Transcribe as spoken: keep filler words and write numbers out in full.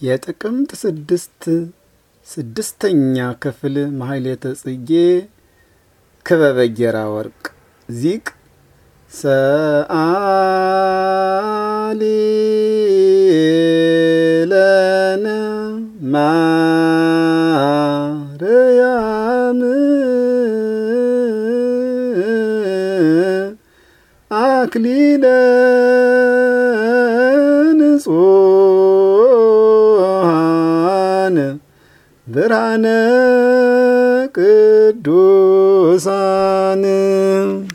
የጥቅምት ስድስት ስድስተኛ ክፍል ማህሌተ ጽጌ ክበበ ጌራ ወርቅ ዚቅ ሰአሊ ለነ ማርያም አክሊለ ንጹሐን ብርሃነ ቅዱሳን